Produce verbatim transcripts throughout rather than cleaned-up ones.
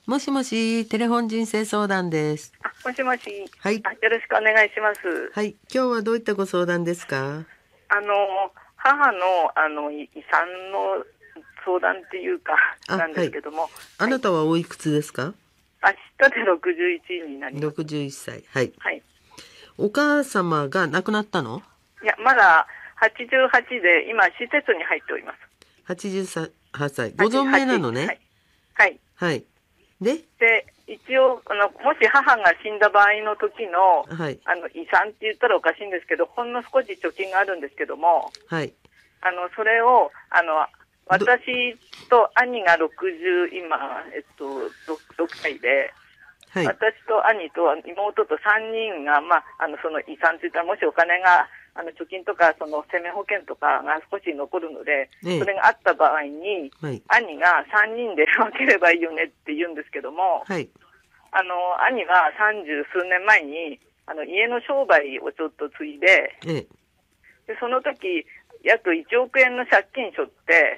もしもし、テレフォン人生相談です。 あ、もしもし。 はい。 あ、よろしくお願いします。 はい。今日はどういったご相談ですか？ あの、母の、あの、遺産の相談っていうか、なんですけども。 あなたはおいくつですか？ 明日でろくじゅういちになります。 ろくじゅういっさい。はい。 はい。 お母様が亡くなったの？ いや、まだはちじゅうはちで、今、施設に入っております。 はちじゅうはっさい。ご存命なのね。 はい。はい。 はい。でで、一応あの、もし母が死んだ場合の時の、 はい、 あの遺産って言ったらおかしいんですけど、ほんの少し貯金があるんですけども、 はい、 あのそれをあの私と兄がろくじゅう、今、えっと、ろくさいで、はい、私と兄と妹とさんにんが、まあ、あのその遺産といったら、もしお金があの貯金とかその生命保険とかが少し残るので、ええ、それがあった場合に、はい、兄がさんにんで分ければいいよねって言うんですけども、はい、あの兄は三十数年前にあの家の商売をちょっと継いで、ええ、でその時約いちおくえんの借金しょって、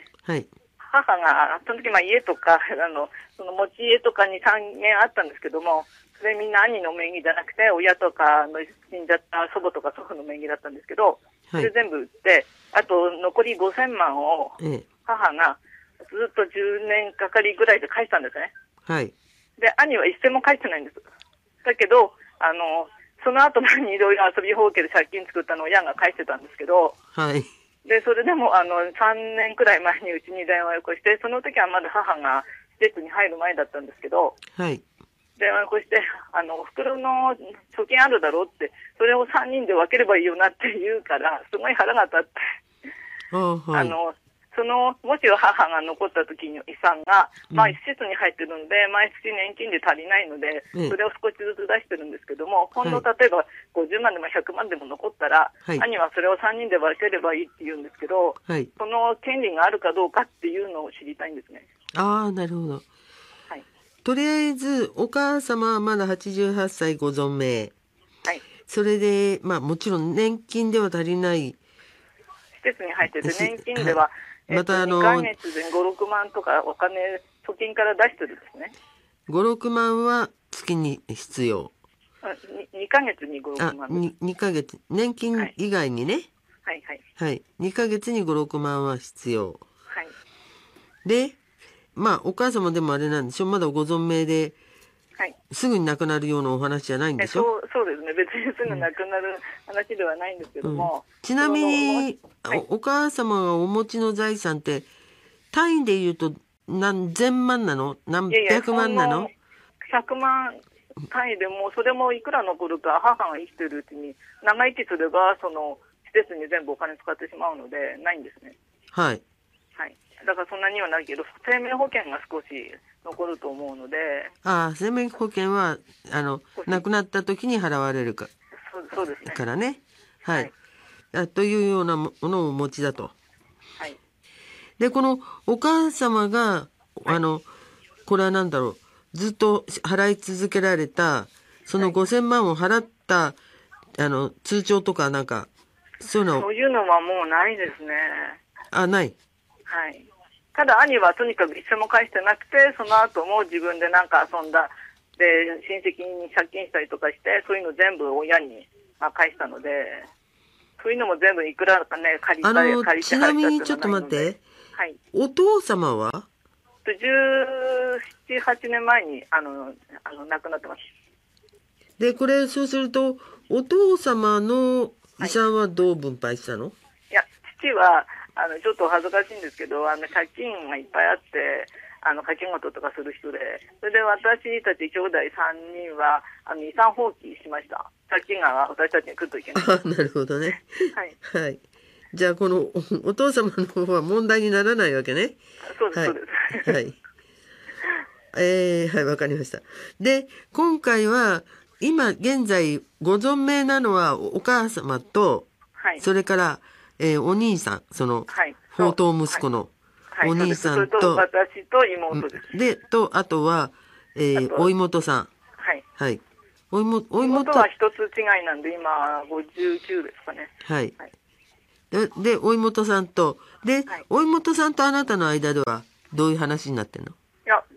はい、母がその時まあ家とかあのその持ち家とかにさんげんあったんですけども、それみんな兄の名義じゃなくて親とかの死んじゃった祖母とか祖父の名義だったんですけど、それ全部売って、あと残りごせんまんを母がずっとじゅうねんかかりぐらいで返したんですね。はい、で兄は一銭も返してないんです。だけどあのその後にいろいろ遊びほうけで借金作ったのを親が返してたんですけど、はい、でそれでもあのさんねんくらい前にうちに電話をよこして、その時はまだ母が施設に入る前だったんですけど、はい、電話をよこして、あのお袋の貯金あるだろうって、それをさんにんで分ければいいよなって言うから、すごい腹が立って、はい、あのそのもし母が残った時の遺産が、まあ、施設に入ってるので、うん、毎月年金で足りないので、それを少しずつ出してるんですけども、ほんの例えばごじゅうまんでもひゃくまんでも残ったら、はい、兄はそれをさんにんで分ければいいって言うんですけど、はい、その権利があるかどうかっていうのを知りたいんですね。 ああ、なるほど。はい、とりあえずお母様はまだはちじゅうはっさいご存命。はい、それで、まあ、もちろん年金では足りない。 施設に入ってて年金では、はい、またあのにかげつでご、ろくまんとかお金貯金から出してるんですね。 ご、ろくまんは月に必要。 に, にかげつにご、ろくまんです。 2, 2ヶ月年金以外にね、 はいはいはい、にかげつにご、ろくまんは必要。 はい、 でまあお母様でもあれなんでしょ、まだご存命で、はい、すぐに亡くなるようなお話じゃないんでしょ。 そう、そうですね、別にすぐ亡くなる話ではないんですけども、 うん、ちなみに、はい、お, お母様がお持ちの財産って単位で言うと何千万なの？何百万なの？いやいや、 ひゃくまん単位でも、それもいくら残るか、母が生きてるうちに長生きすればその施設に全部お金使ってしまうのでないんですね。はい、はい、だからそんなにはないけど、生命保険が少し残ると思うので。 ああ、生命保険はあの亡くなった時に払われるか、 そう、そうですね、 からね、はい、はい、というようなものをお持ちだと。はい、でこのお母様があの、はい、これは何だろう、ずっと払い続けられたそのごせんまんを払った、はい、あの通帳とかなんかそういうの。 そういうのはもうないですね。 あ、ない。 はい。ただ兄はとにかく一銭も返してなくて、その後も自分でなんか遊んだ、で親戚に借金したりとかして、そういうの全部親に返したので、そういうのも全部いくらかね借りたり借りて。 ちなみにちょっと待って、はい、お父様はじゅうなな、はちねんまえにあのあの亡くなってます。 でこれそうするとお父様の遺産はどう分配したの？はい、 いや、父はあのちょっと恥ずかしいんですけど、あの借金がいっぱいあって、あの掛け事とかする人で、それで私たち兄弟さんにんはあの遺産放棄しました。借金が私たちに来るといけない。 あ、なるほどね。はい、はい、じゃあこの お, お父様の方は問題にならないわけね。 そうです、 はい、 そうです。 はい、えー、はい、わかりました。で今回は今現在ご存命なのはお母様と、はい、それから、えー、お兄さん、その、はい、宝刀息子のお兄さんと、 はい、私と妹です。 でとあとは、えー、お妹さん、はい、はい、お妹、お妹は一つ違いなんで今ごじゅうきゅうですかね。 はい、はい、で, でお妹さんとで、はい、お妹さんとあなたの間ではどういう話になってんの？ いや、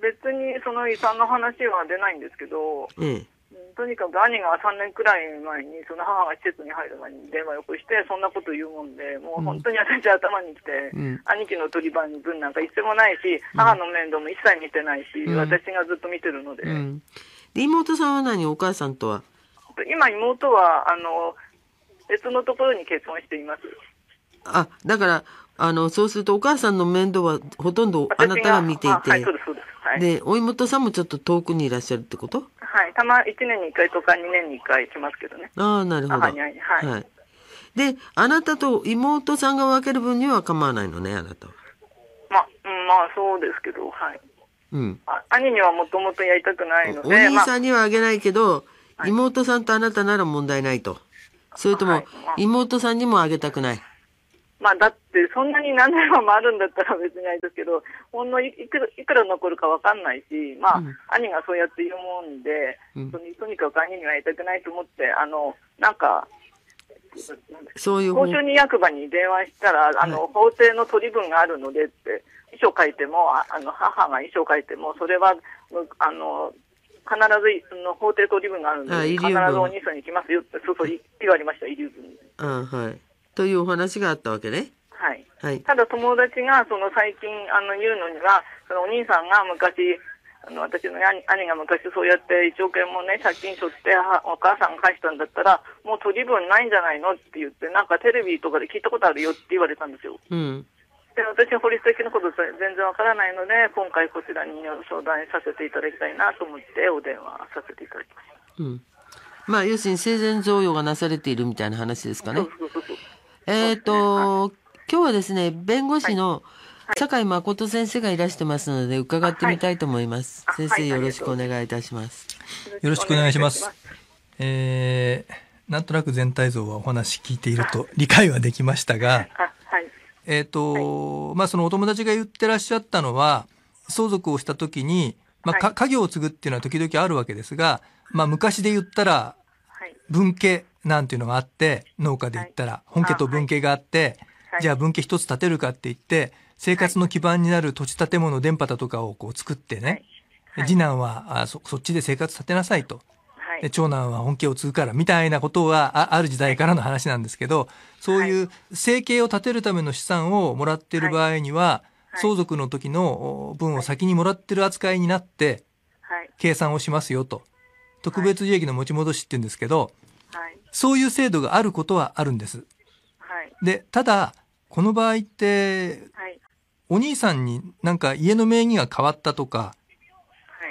別にその遺産の話は出ないんですけど、ええ、とにかく兄がさんねんくらい前にその母が施設に入る前に電話をよくしてそんなこと言うもんで、もう本当に私頭にきて、うん、兄貴の取り分なんか一銭もないし、うん、母の面倒も一切見てないし、うん、私がずっと見てるので、うん、 で妹さんは何、お母さんとは？ 今妹はあの別のところに結婚しています。 あ、だからあのそうするとお母さんの面倒はほとんどあなたが見ていて、はい、そうですそうです、はい、でお妹さんもちょっと遠くにいらっしゃるってこと？ はい、たまいちねんにいっかいとかにねんにいっかい来ますけどね。 ああ、なるほど。 母に会いに、はい、はい。 で、あなたと妹さんが分ける分には構わないのね、あなたは。 ま、うん、まあそうですけど、はい。うん。あ、兄にはもともとやりたくないので。 お兄さんにはあげないけど、まあ、妹さんとあなたなら問題ないと。それとも、はい、まあ、妹さんにもあげたくない。 まあだってそんなに何年もあるんだったら別にあれですけど、ほんの い, い, くらいくら残るかわかんないし、まあ、うん、兄がそうやって言うもんで、うん、と, にとにかく兄にはやりたくないと思って、あのなんかそういう公衆人役場に電話したら、あの、はい、法定の取り分があるのでって遺書書いても、あの母が遺書書いてもそれはあの必ずの法定取り分があるので、必ずお兄さんに来ますよってそうそう言われました、遺留分。 あ、はい。というお話があったわけね。 はい。はい、ただ友達がその最近あの言うのには、そのお兄さんが昔、あの私の 兄, 兄が昔そうやっていちおくえんもね借金しょってお母さんが返したんだったらもう取り分ないんじゃないのって言って、なんかテレビとかで聞いたことあるよって言われたんですよ。うん。で私は法律的なこと全然わからないので、今回こちらに相談させていただきたいなと思ってお電話させていただきました。うん。 まあ要するに生前贈与がなされているみたいな話ですかね。そうそうそうそう。えっと、はい、今日はですね、弁護士の酒井誠先生がいらしてますので、伺ってみたいと思います。はい、先生、よろしくお願いいたします。 よろしくお願いします。えー、なんとなく全体像はお話聞いていると理解はできましたが、はい、えっと、はい、まあそのお友達が言ってらっしゃったのは、相続をしたときに、まあ、はい、家業を継ぐっていうのは時々あるわけですが、まあ昔で言ったら、分家なんていうのがあって、農家で言ったら、本家と分家があって、じゃあ分家一つ建てるかって言って、生活の基盤になる土地建物、電波とかをこう作ってね、次男はあ そ, そっちで生活建てなさいと。で長男は本家を継ぐからみたいなことは あ, ある時代からの話なんですけど、そういう生計を立てるための資産をもらっている場合には、相続の時の分を先にもらってる扱いになって、計算をしますよと。特別利益の持ち戻しって言うんですけど、はい、そういう制度があることはあるんです。はい、で、ただ、この場合って、はい、お兄さんになんか家の名義が変わったとか、はい、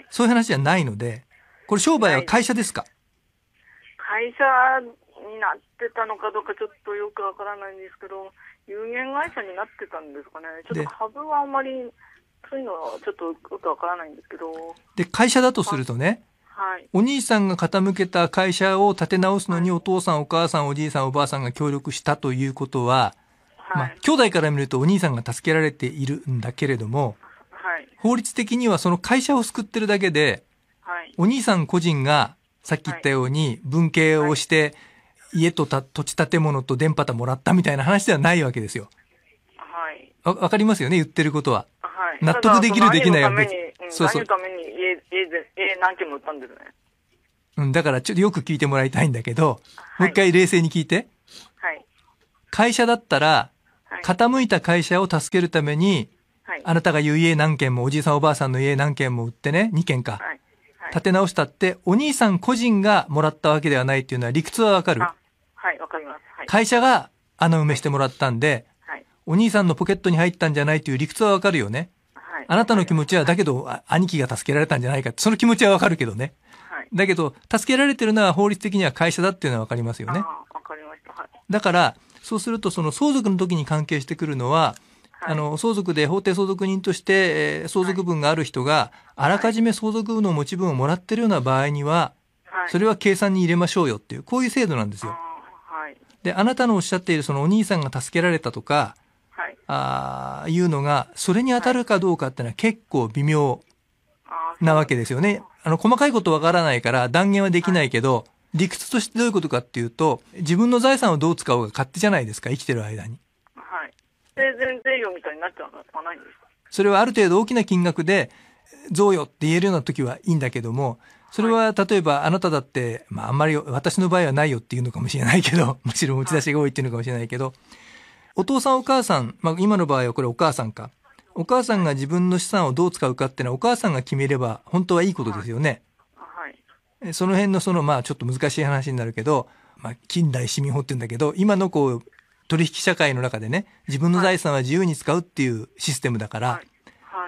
そういう話じゃないので、これ商売は会社ですか？ 会社になってたのかどうかちょっとよくわからないんですけど、有限会社になってたんですかね。ちょっと株はあんまり、そういうのはちょっとよくわからないんですけど。 で、会社だとするとね、はい、お兄さんが傾けた会社を立て直すのにお父さんお母さんおじいさんおばあさんが協力したということは、はい、まあ、兄弟から見るとお兄さんが助けられているんだけれども、はい、法律的にはその会社を救ってるだけで、はい、お兄さん個人がさっき言ったように分家をして、はい、家とた土地建物と電波たもらったみたいな話ではないわけですよ。はい、わ, わかりますよね、言ってることは。はい、納得できるできないは別に、 そうそう。何のために家、家で、家何軒も売ったんですね。 うん、だからちょっとよく聞いてもらいたいんだけど、はい、もう一回冷静に聞いて。はい。会社だったら、はい、傾いた会社を助けるために、はい、あなたが言う家何軒も、おじいさんおばあさんの家何軒も売ってね、に軒か。はい。はい、建て直したって、お兄さん個人がもらったわけではないっていうのは理屈はわかる？ あ、はい、わかります。はい、 会社が穴埋めしてもらったんで、はい、お兄さんのポケットに入ったんじゃないという理屈はわかるよね。あなたの気持ちはだけど兄貴が助けられたんじゃないかって、その気持ちはわかるけどね、はい、だけど助けられてるのは法律的には会社だっていうのはわかりますよね。 あ、わかりました。はい、 だからそうするとその相続の時に関係してくるのは、はい、あの相続で法定相続人として、えー、相続分がある人があらかじめ相続の持ち分をもらってるような場合には、はい、それは計算に入れましょうよっていう、こういう制度なんですよ。はい、であなたのおっしゃっているそのお兄さんが助けられたとか、はい、あいうのがそれに当たるかどうかってのは結構微妙なわけですよね。あの細かいことわからないから断言はできないけど、はい、理屈としてどういうことかっていうと、自分の財産をどう使おうが勝手じゃないですか、生きてる間に。 はい。生前贈与みたいになっちゃうのはないんですか？ それはある程度大きな金額で贈与って言えるような時はいいんだけども、それは例えばあなただって、まああんまり私の場合はないよっていうのかもしれないけど、むしろ持ち出しが多いっていうのかもしれないけど、お父さんお母さん、まあ今の場合はこれお母さんか。お母さんが自分の資産をどう使うかっていうのはお母さんが決めれば本当はいいことですよね。 はい。 その辺のそのまあちょっと難しい話になるけど、まあ近代市民法って言うんだけど、今のこう取引社会の中でね、自分の財産は自由に使うっていうシステムだから、はいはい、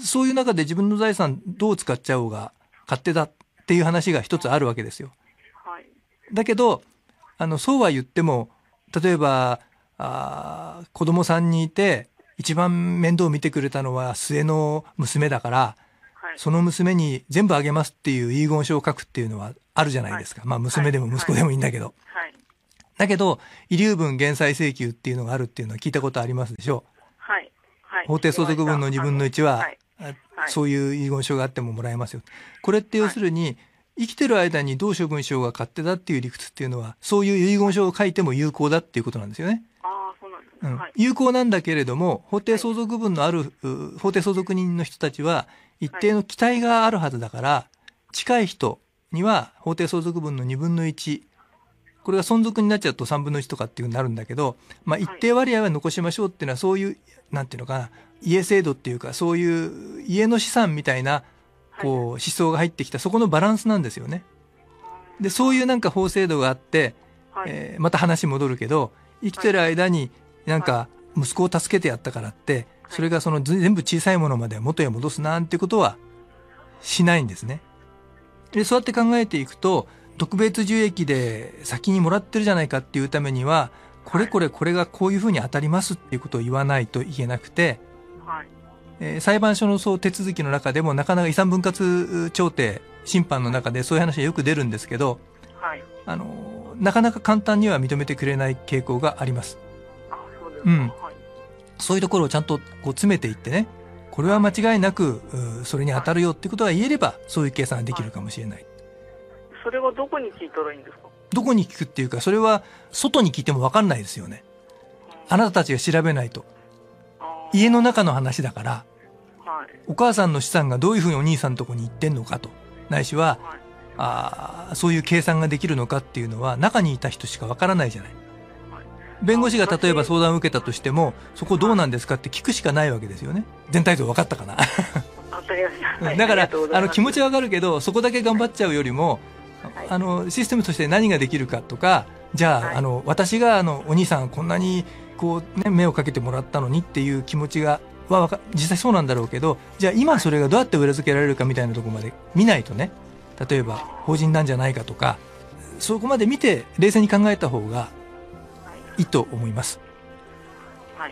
そういう中で自分の財産どう使っちゃおうが勝手だっていう話が一つあるわけですよ。はい、だけどあのそうは言っても、例えばあ子供さんにいて一番面倒を見てくれたのは末の娘だから、はい、その娘に全部あげますっていう遺言書を書くっていうのはあるじゃないですか。はい、まあ娘でも息子でもいいんだけど。はいはい、だけど遺留分減債請求っていうのがあるっていうのは聞いたことありますでしょう。はいはい、法定相続分のにぶんのいちは、はいはい、そういう遺言書があってももらえますよ。これって要するに、はい、生きてる間にどう処分しようが勝手だっていう理屈っていうのは、そういう遺言書を書いても有効だっていうことなんですよね。 ああ、そうなんですね。 うん、有効なんだけれども、法定相続分のある、はい、法定相続人の人たちは一定の期待があるはずだから、近い人には法定相続分のにぶんのいち、これが存続になっちゃうとさんぶんのいちとかっていうになるんだけど、まあ、一定割合は残しましょうっていうのは、そういうなんていうのかな、家制度っていうか、そういう家の資産みたいなこう思想が入ってきた、そこのバランスなんですよね。でそういうなんか法制度があって、えー、また話戻るけど、生きてる間になんか息子を助けてやったからって、それがその全部小さいものまで元へ戻すなんてことはしないんですね。でそうやって考えていくと、特別受益で先にもらってるじゃないかっていうためには、これこれこれがこういうふうに当たりますっていうことを言わないといけなくて、はい、えー、裁判所のそう手続きの中でもなかなか遺産分割調停審判の中でそういう話がよく出るんですけど、はい、あのなかなか簡単には認めてくれない傾向があります。あ、そうですか。うん、はい、そういうところをちゃんとこう詰めていってね、これは間違いなくそれに当たるよっていうことが言えれば、そういう計算ができるかもしれない。はい、 それはどこに聞いたらいいんですか？ どこに聞くっていうか、それは外に聞いても分かんないですよね。あなたたちが調べないと。家の中の話だから、はい、お母さんの資産がどういうふうにお兄さんのとこに行ってんのかと、ないしは、はい、あそういう計算ができるのかっていうのは中にいた人しか分からないじゃない。はい、弁護士が例えば相談を受けたとしても、そこどうなんですかって聞くしかないわけですよね。全体像分かったかな。だからあの気持ちは分かるけど、そこだけ頑張っちゃうよりも、はい、あのシステムとして何ができるかとか、じゃあ、はい、あの私があのお兄さんこんなにこう、ね、目をかけてもらったのにっていう気持ちがは実際そうなんだろうけど、じゃあ今それがどうやって裏付けられるかみたいなところまで見ないとね、例えば法人なんじゃないかとか、そこまで見て冷静に考えた方がいいと思います。 はい、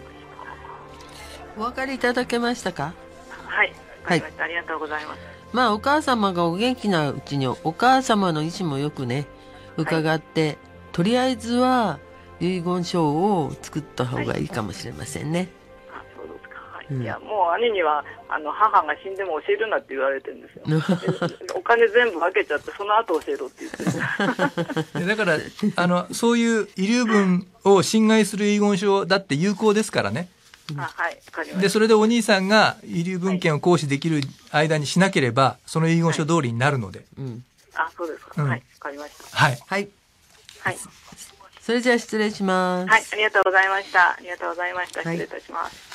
お分かりいただけましたか？ はい、はい、ありがとうございます。 まあお母様がお元気なうちにお母様の意思もよくね伺って、はい、とりあえずは遺言書を作った方がいいかもしれませんね。はい、 あ、そうですか。はい、うん、いやもう兄にはあの母が死んでも教えるなって言われてるんですよ。お金全部分けちゃってその後教えろって言ってる。 だからあのそういう遺留分を侵害する遺言書だって有効ですからね。 あ、はい、わかりました。 でそれでお兄さんが遺留分権を行使できる間にしなければ、その遺言書通りになるので、はい、 うん、あ、そうですか、うん、はい、わかりました。 はいはいはい、それじゃあ失礼します。 はい、ありがとうございました。ありがとうございました。失礼いたします。はい。